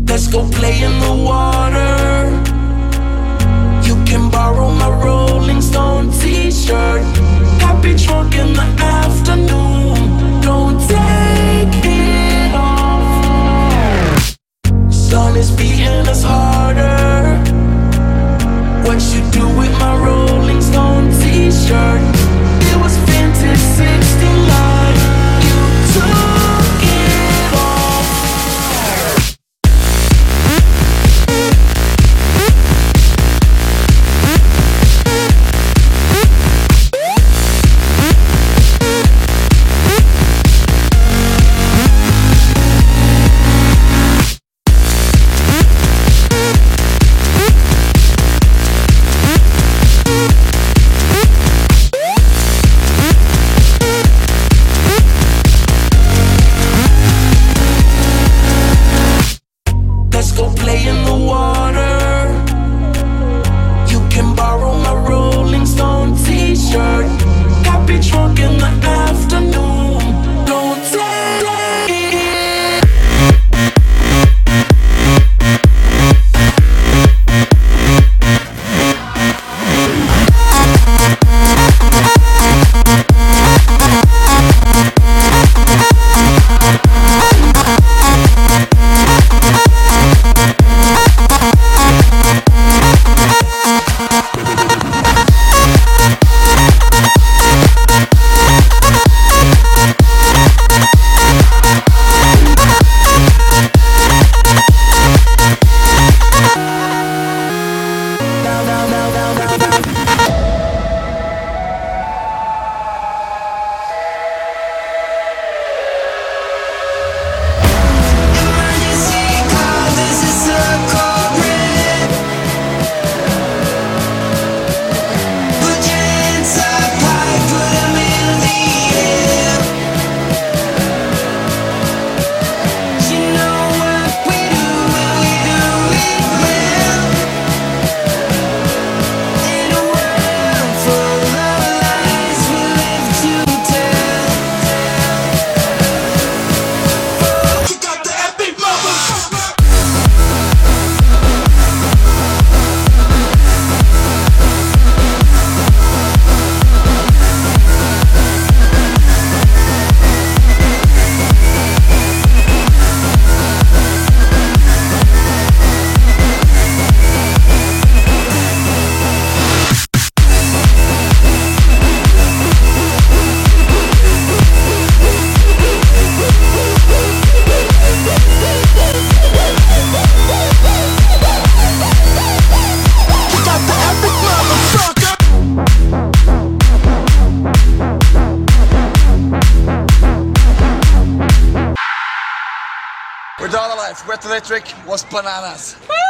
Let's go play in the water. You can borrow my Rolling Stone t-shirt. Happy drunk in the afternoon. Don't take it off. Sun is beating us harder. What you do with my Rolling Stone t-shirt? It was vintage 69. You took it off. Let's go play in the water. You can borrow my Rolling Stone t-shirt. Happy drunk in the afternoon. Don't take it. We're all alive. Wet Electric was bananas.